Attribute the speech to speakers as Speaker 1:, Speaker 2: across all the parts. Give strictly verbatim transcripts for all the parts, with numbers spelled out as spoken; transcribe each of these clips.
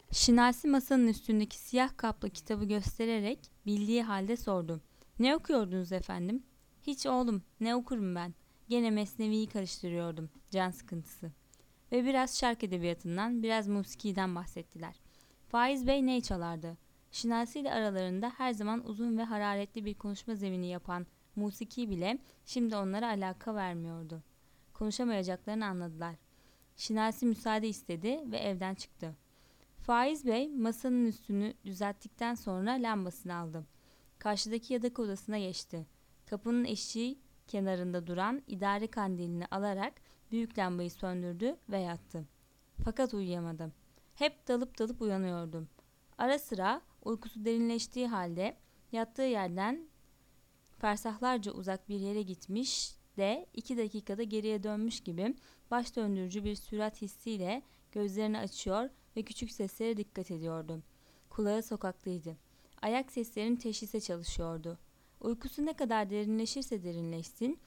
Speaker 1: Şinasi masanın üstündeki siyah kaplı kitabı göstererek bildiği halde sordu. Ne okuyordunuz efendim? Hiç oğlum, ne okurum ben? Gene Mesnevi'yi karıştırıyordum, can sıkıntısı. Ve biraz şark edebiyatından, biraz musikiden bahsettiler. Faiz Bey ney çalardı? Şinasi ile aralarında her zaman uzun ve hararetli bir konuşma zemini yapan musiki bile şimdi onlara alaka vermiyordu. Konuşamayacaklarını anladılar. Şinasi müsaade istedi ve evden çıktı. Faiz Bey masanın üstünü düzelttikten sonra lambasını aldı. Karşıdaki yatak odasına geçti. Kapının eşiği kenarında duran idare kandilini alarak büyük lambayı söndürdü ve yattı. Fakat uyuyamadı. Hep dalıp dalıp uyanıyordum. Ara sıra uykusu derinleştiği halde yattığı yerden fersahlarca uzak bir yere gitmiş de iki dakikada geriye dönmüş gibi baş döndürücü bir sürat hissiyle gözlerini açıyor ve küçük seslere dikkat ediyordu. Kulağı sokaktaydı. Ayak seslerinin teşhise çalışıyordu. Uykusu ne kadar derinleşirse derinleşsin,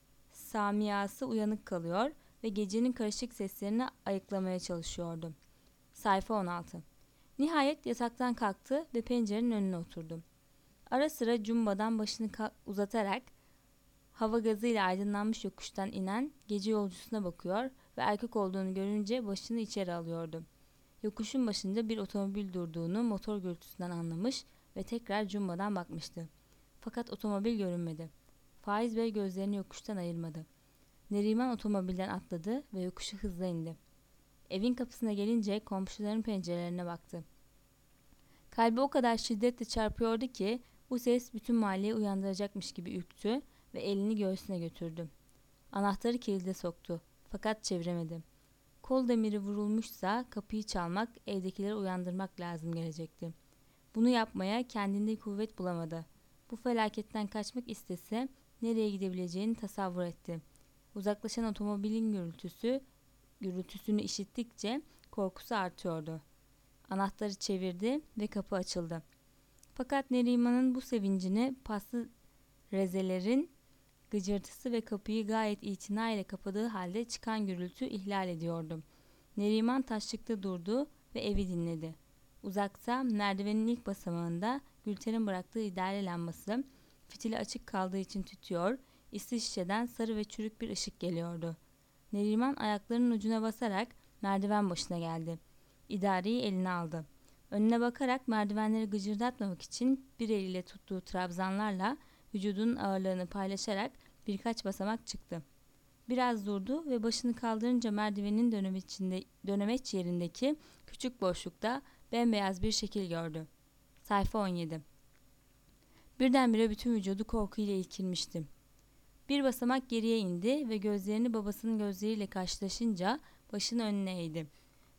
Speaker 1: samiyası uyanık kalıyor ve gecenin karışık seslerini ayıklamaya çalışıyordu. Sayfa on altı. Nihayet yataktan kalktı ve pencerenin önüne oturdu. Ara sıra cumbadan başını uzatarak hava gazıyla aydınlanmış yokuştan inen gece yolcusuna bakıyor ve erkek olduğunu görünce başını içeri alıyordu. Yokuşun başında bir otomobil durduğunu motor gürültüsünden anlamış ve tekrar cumbadan bakmıştı. Fakat otomobil görünmedi. Faiz Bey gözlerini yokuştan ayırmadı. Neriman otomobilden atladı ve yokuşu hızla indi. Evin kapısına gelince komşuların pencerelerine baktı. Kalbi o kadar şiddetle çarpıyordu ki bu ses bütün mahalleyi uyandıracakmış gibi ürktü ve elini göğsüne götürdü. Anahtarı kilide soktu fakat çeviremedi. Kol demiri vurulmuşsa kapıyı çalmak, evdekileri uyandırmak lazım gelecekti. Bunu yapmaya kendinde kuvvet bulamadı. Bu felaketten kaçmak istese nereye gidebileceğini tasavvur etti. Uzaklaşan otomobilin gürültüsü, gürültüsünü işittikçe korkusu artıyordu. Anahtarı çevirdi ve kapı açıldı. Fakat Neriman'ın bu sevincini paslı rezelerin gıcırtısı ve kapıyı gayet itinayla kapadığı halde çıkan gürültü ihlal ediyordu. Neriman taşlıkta durdu ve evi dinledi. Uzakta merdivenin ilk basamağında Gülter'in bıraktığı idare lambası fitili açık kaldığı için tütüyor, isli şişeden sarı ve çürük bir ışık geliyordu. Neriman ayaklarının ucuna basarak merdiven başına geldi. İdareyi eline aldı. Önüne bakarak merdivenleri gıcırdatmamak için bir eliyle tuttuğu trabzanlarla vücudunun ağırlığını paylaşarak birkaç basamak çıktı. Biraz durdu ve başını kaldırınca merdivenin dönemeçinde, dönemeç yerindeki küçük boşlukta bembeyaz bir şekil gördü. Sayfa on yedi. Birdenbire bütün vücudu korkuyla irkilmişti. Bir basamak geriye indi ve gözlerini babasının gözleriyle karşılaşınca başını önüne eğdi.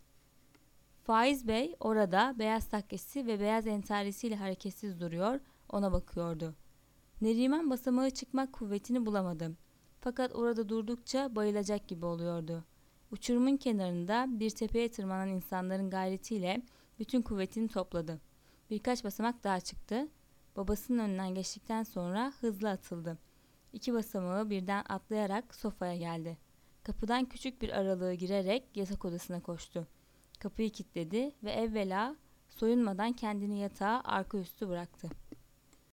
Speaker 1: Faiz Bey orada beyaz takkesi ve beyaz entarisiyle hareketsiz duruyor, ona bakıyordu. Neriman basamağı çıkmak kuvvetini bulamadı. Fakat orada durdukça bayılacak gibi oluyordu. Uçurumun kenarında bir tepeye tırmanan insanların gayretiyle bütün kuvvetini topladı. Birkaç basamak daha çıktı. Babasının önünden geçtikten sonra hızla atıldı. İki basamağı birden atlayarak sofaya geldi. Kapıdan küçük bir aralığı girerek yatak odasına koştu. Kapıyı kilitledi ve evvela soyunmadan kendini yatağa arka üstü bıraktı.